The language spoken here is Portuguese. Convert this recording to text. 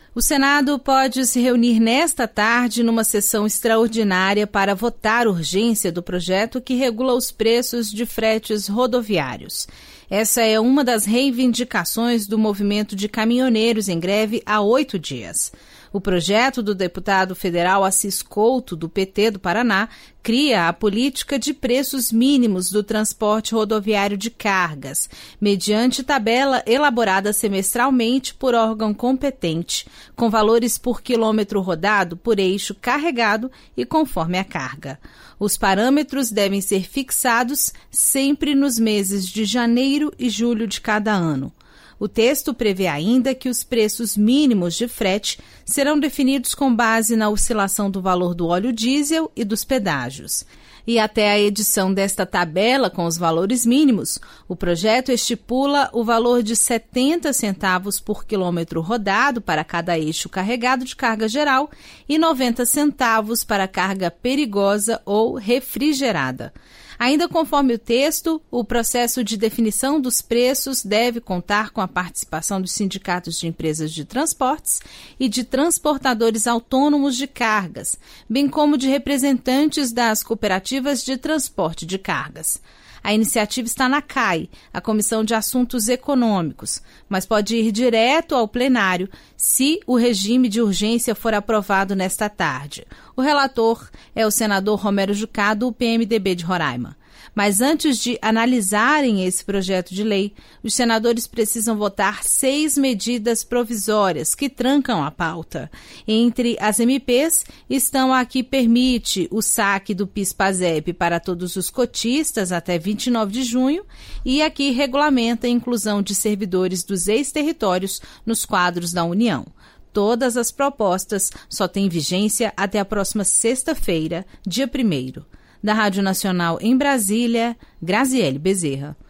O Senado pode se reunir nesta tarde numa sessão extraordinária para votar urgência do projeto que regula os preços de fretes rodoviários. Essa é uma das reivindicações do movimento de caminhoneiros em greve há 8 dias. O projeto do deputado federal Assis Couto, do PT do Paraná, cria a política de preços mínimos do transporte rodoviário de cargas, mediante tabela elaborada semestralmente por órgão competente, com valores por quilômetro rodado, por eixo carregado e conforme a carga. Os parâmetros devem ser fixados sempre nos meses de janeiro e julho de cada ano. O texto prevê ainda que os preços mínimos de frete serão definidos com base na oscilação do valor do óleo diesel e dos pedágios. E até a edição desta tabela com os valores mínimos, o projeto estipula o valor de 70 centavos por quilômetro rodado para cada eixo carregado de carga geral e 90 centavos para carga perigosa ou refrigerada. Ainda conforme o texto, o processo de definição dos preços deve contar com a participação dos sindicatos de empresas de transportes e de transportadores autônomos de cargas, bem como de representantes das cooperativas de transporte de cargas. A iniciativa está na CAI, a Comissão de Assuntos Econômicos, mas pode ir direto ao plenário se o regime de urgência for aprovado nesta tarde. O relator é o senador Romero Jucá, do PMDB de Roraima. Mas antes de analisarem esse projeto de lei, os senadores precisam votar 6 medidas provisórias que trancam a pauta. Entre as MPs estão a que permite o saque do PIS/PASEP para todos os cotistas até 29 de junho e a que regulamenta a inclusão de servidores dos ex-territórios nos quadros da União. Todas as propostas só têm vigência até a próxima sexta-feira, dia 1º. Da Rádio Nacional em Brasília, Graziele Bezerra.